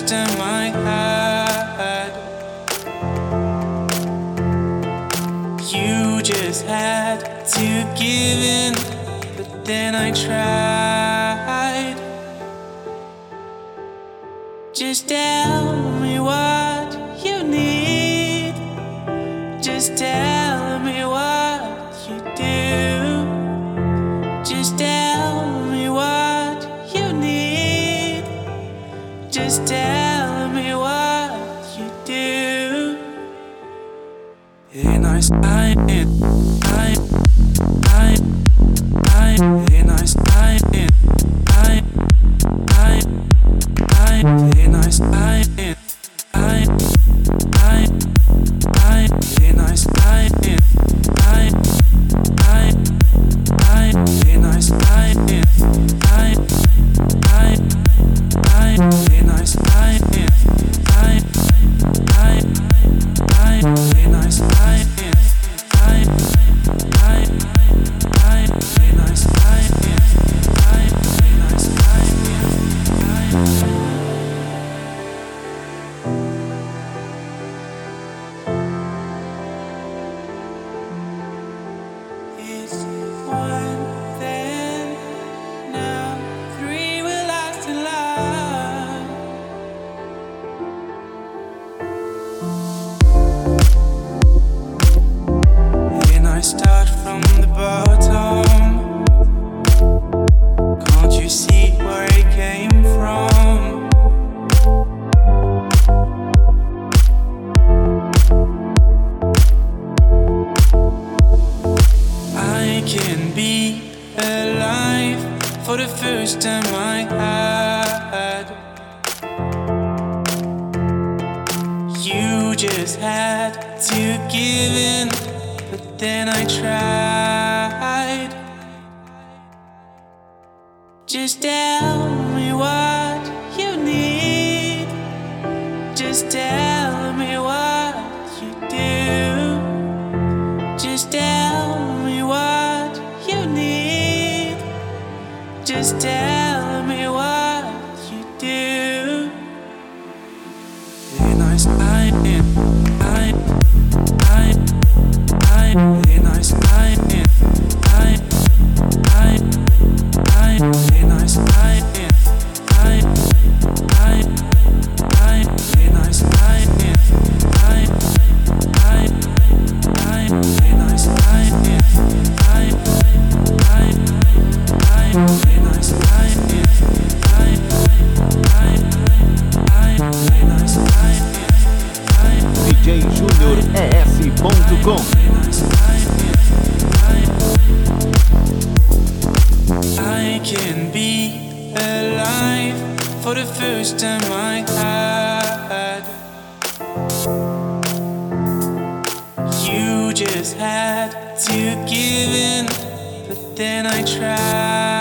first time I had. You just had to give in, but then I tried. Just tell me what you need. Just tell me what you do. Just tell me what you need. Just tell me what you do. And I start from the bottom. Can't you see where it came from? I can be alive for the first time I had. You just had to give in, but then I tried. Just tell me what you need. Just tell me what you do. Just tell me what you need. Just tell me what you do. And I DJJuniorES.com. I can be alive for the first time I had. You just had to give in, but then I tried.